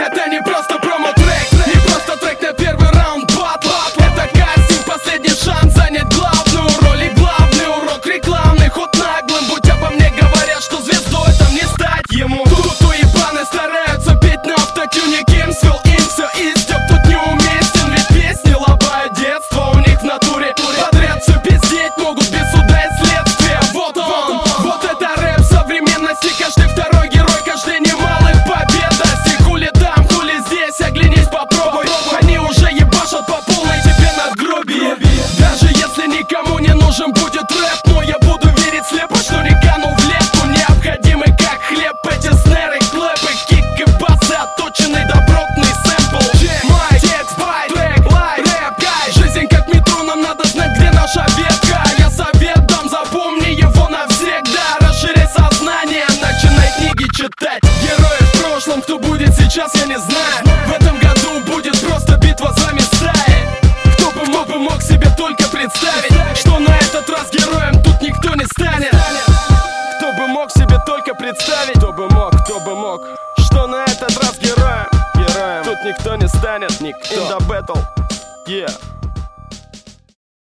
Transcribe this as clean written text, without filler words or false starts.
Это не просто промо-трек, не просто трек на первый раунд батла. Это кастинг, последний шанс занять главную роль. И главный урок рекламный ход наглым. Будь обо мне говорят, что звездой там не стать ему. Тут уебаны стараются петь на автотюне. Кимсвилл, им все истёк, тут неуместен. Ведь песни лобают детство, у них в натуре подряд все пиздеть могут без суда и следствия. Вот он, вот это рэп современности. Каждый второй герой, каждый немалых победностей. Хули там, хули здесь, оглянись, попробуй. Они уже ебашат по полной тебе надгробие. Даже если никому не нужен будет рэп, но я буду верить слепо, что не канул в лепу. Необходимы как хлеб эти снеры, клэпы, кик и басы, отточенный добротный сэмпл. Май, текст, байт, трек, лайк, рэп, гай. Жизнь как метро, нам надо знать, где наша ветка. Я совет дам, запомни его навсегда. Расширяй сознание, начинай книги читать. Герои в прошлом, кто будет сейчас, я не знаю. В этом году будет просто битва за места. Кто бы мог себе только представить, что на этот раз героем тут никто не станет. Кто бы мог себе только представить, кто бы мог, что на этот раз героем тут никто не станет. Никто. In the battle, yeah.